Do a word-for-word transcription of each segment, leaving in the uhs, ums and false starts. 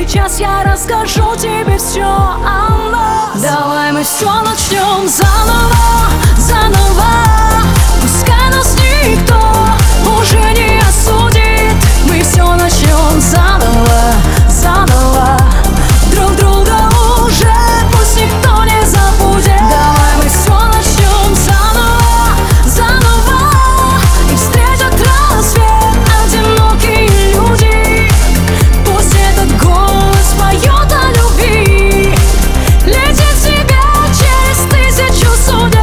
сейчас я расскажу тебе все о нас. Давай мы все начнем заново, заново. Пускай нас никто уже не осудит. Мы все начнем заново, заново. Друг друга уже пусть никто не забудет. Давай мы все начнем заново, заново. И встретят рассвет одинокие люди. Пусть этот голос поет о любви, летит в тебя через тысячу судеб.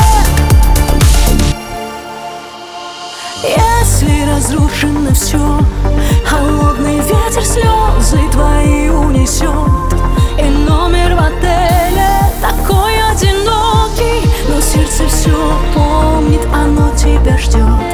Если разрушено все, холодный ветер слезы твои унесет. И номер в отеле такой одинокий, но сердце все помнит, оно тебя ждет.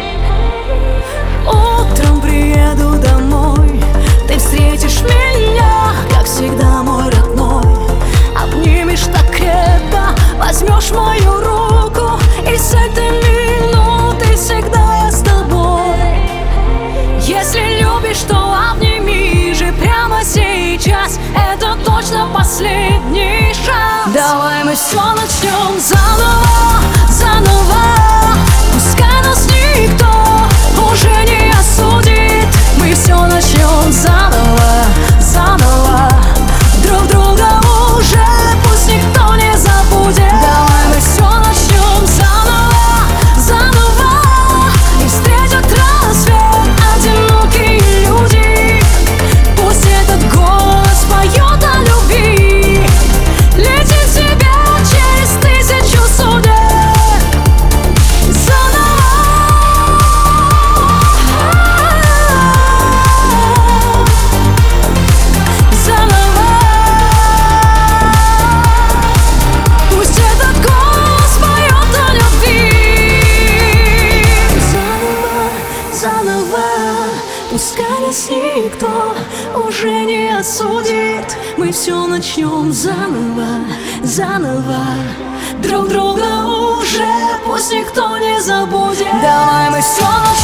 Утром приеду домой, ты встретишь меня, как всегда, мой родной. Обнимешь так крепко, возьмешь мою руку, и с этой минуты всегда я с тобой. Если любишь, то обними же прямо сейчас, это точно последний шанс. Давай мы все начнем заново, заново. Пускай нас никто уже не осудит. Мы все начнем заново, заново. Друг друга уже пусть никто не забудет. Давай мы все начнем заново, заново. И встретят рассвет одинокие люди. Пусть этот голос поет о любви, летит в тебя через тысячу судеб. Пускай нас никто уже не осудит. Мы все начнем заново, заново. Друг друга уже пусть никто не забудет. Давай мы все начнем